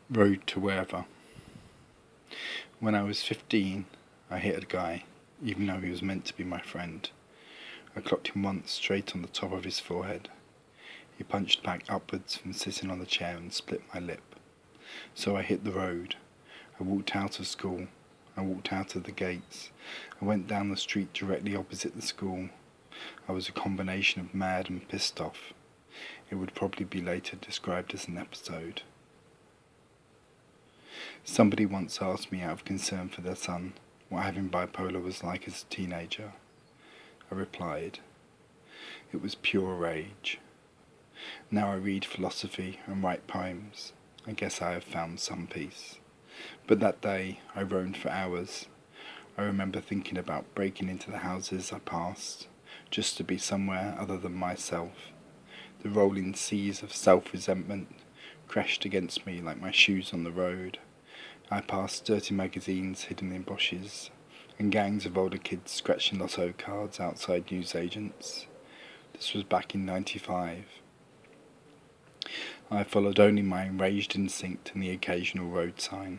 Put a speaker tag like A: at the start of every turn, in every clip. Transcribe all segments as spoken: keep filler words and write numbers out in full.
A: Road to wherever. When I was fifteen, I hit a guy, even though he was meant to be my friend. I clocked him once straight on the top of his forehead. He punched back upwards from sitting on the chair and split my lip. So I hit the road. I walked out of school. I walked out of the gates. I went down the street directly opposite the school. I was a combination of mad and pissed off. It would probably be later described as an episode. Somebody once asked me out of concern for their son what having bipolar was like as a teenager. I replied, it was pure rage. Now I read philosophy and write poems. I guess I have found some peace. But that day I roamed for hours. I remember thinking about breaking into the houses I passed, just to be somewhere other than myself. The rolling seas of self-resentment crashed against me like my shoes on the road. I passed dirty magazines hidden in bushes, and gangs of older kids scratching lotto cards outside newsagents. This was back in ninety-five. I followed only my enraged instinct and the occasional road sign.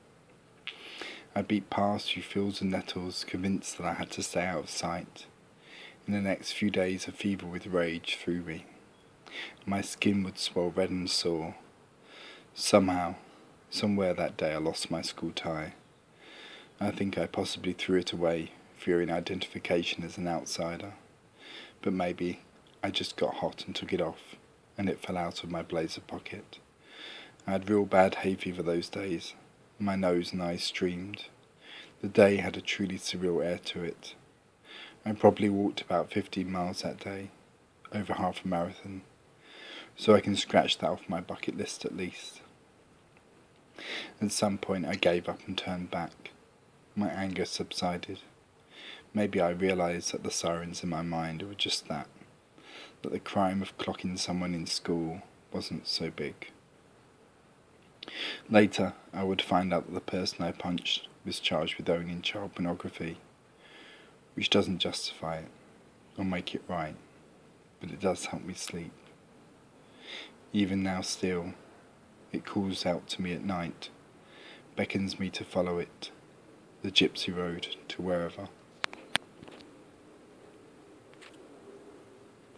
A: I beat past through fields and nettles, convinced that I had to stay out of sight. In the next few days a fever with rage threw me. My skin would swell red and sore. Somehow, somewhere that day I lost my school tie. I think I possibly threw it away, fearing identification as an outsider. But maybe I just got hot and took it off, and it fell out of my blazer pocket. I had real bad hay fever those days. My nose and eyes streamed. The day had a truly surreal air to it. I probably walked about fifteen miles that day, over half a marathon, so I can scratch that off my bucket list at least. At some point I gave up and turned back. My anger subsided. Maybe I realised that the sirens in my mind were just that, that the crime of clocking someone in school wasn't so big. Later, I would find out that the person I punched was charged with owning child pornography, which doesn't justify it or make it right, but it does help me sleep. Even now still, it calls out to me at night, beckons me to follow it, the gypsy road to wherever.